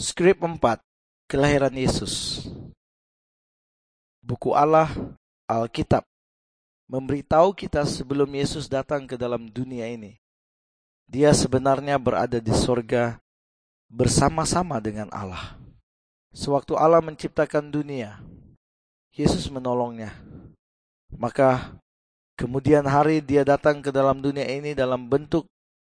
Skrip 4. Kelahiran Yesus. Buku Allah, Alkitab, memberitahu kita sebelum Yesus datang ke dalam dunia ini, Dia sebenarnya berada di sorga bersama-sama dengan Allah. Sewaktu Allah menciptakan dunia, Yesus menolongnya. Maka kemudian hari Dia datang ke dalam dunia ini dalam bentuk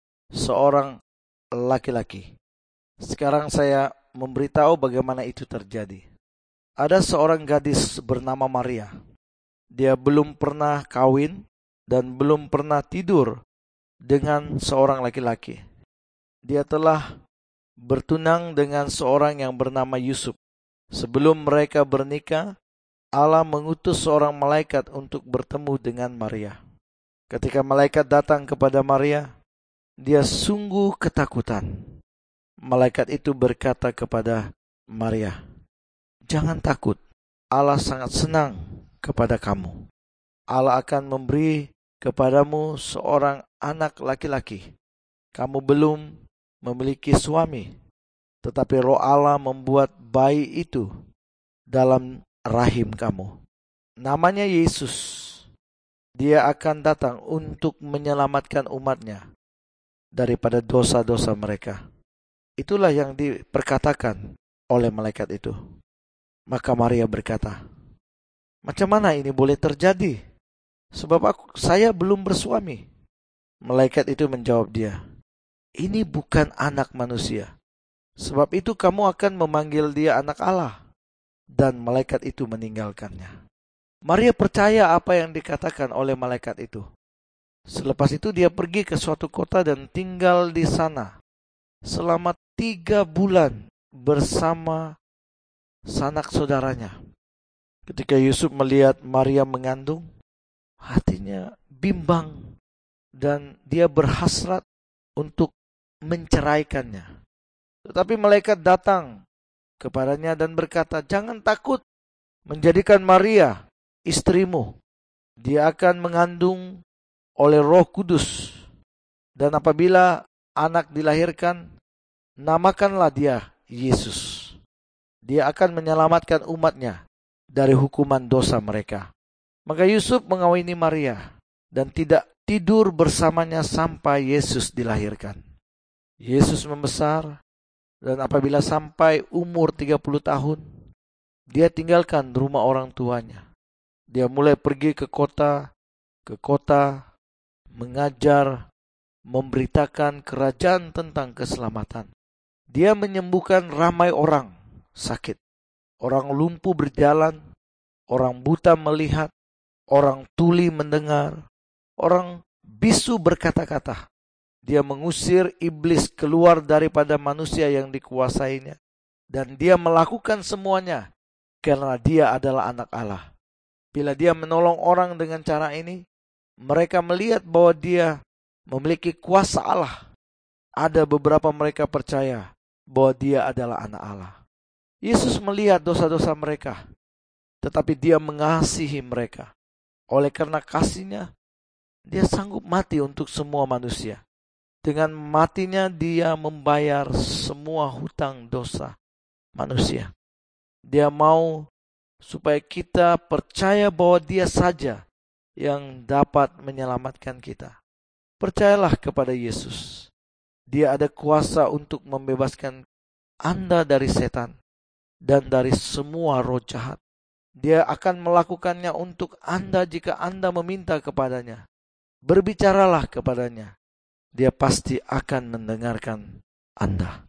seorang laki-laki. Sekarang saya memberitahu bagaimana itu terjadi. Ada seorang gadis bernama Maria. Dia belum pernah kawin dan belum pernah tidur dengan seorang laki-laki. Dia telah bertunang dengan seorang yang bernama Yusuf. Sebelum mereka bernikah, Allah mengutus seorang malaikat untuk bertemu dengan Maria. Ketika malaikat datang kepada Maria, dia sungguh ketakutan. Malaikat itu berkata kepada Maria, "Jangan takut, Allah sangat senang kepada kamu. Allah akan memberi kepadamu seorang anak laki-laki. Kamu belum memiliki suami, tetapi Roh Allah membuat bayi itu dalam rahim kamu. Namanya Yesus. Dia akan datang untuk menyelamatkan umatnya daripada dosa-dosa mereka." Itulah yang diperkatakan oleh malaikat itu. Maka Maria berkata, "Macam mana ini boleh terjadi? Sebab saya belum bersuami." Malaikat itu menjawab dia, "Ini bukan anak manusia. Sebab itu kamu akan memanggil dia anak Allah." Dan malaikat itu meninggalkannya. Maria percaya apa yang dikatakan oleh malaikat itu. Selepas itu dia pergi ke suatu kota dan tinggal di sana selama 3 bulan bersama sanak saudaranya. Ketika Yusuf melihat Maria mengandung, hatinya bimbang dan dia berhasrat untuk menceraikannya. Tetapi malaikat datang kepadanya dan berkata, "Jangan takut menjadikan Maria istrimu. Dia akan mengandung oleh Roh Kudus. Dan apabila anak dilahirkan, namakanlah dia Yesus. Dia akan menyelamatkan umatnya dari hukuman dosa mereka." Maka Yusuf mengawini Maria dan tidak tidur bersamanya sampai Yesus dilahirkan. Yesus membesar dan apabila sampai umur 30 tahun, dia tinggalkan rumah orang tuanya. Dia mulai pergi ke kota, mengajar, memberitakan kerajaan tentang keselamatan. Dia menyembuhkan ramai orang sakit. Orang lumpuh berjalan, orang buta melihat, orang tuli mendengar, orang bisu berkata-kata. Dia mengusir iblis keluar daripada manusia yang dikuasainya. Dan dia melakukan semuanya karena dia adalah anak Allah. Bila dia menolong orang dengan cara ini, mereka melihat bahwa dia memiliki kuasa Allah. Ada beberapa mereka percaya bahwa dia adalah anak Allah. Yesus melihat dosa-dosa mereka, tetapi dia mengasihi mereka. Oleh karena kasihnya, dia sanggup mati untuk semua manusia. Dengan matinya dia membayar semua hutang dosa manusia. Dia mau supaya kita percaya bahwa dia saja yang dapat menyelamatkan kita. Percayalah kepada Yesus. Dia ada kuasa untuk membebaskan Anda dari setan dan dari semua roh jahat. Dia akan melakukannya untuk Anda jika Anda meminta kepadanya. Berbicaralah kepadanya. Dia pasti akan mendengarkan Anda.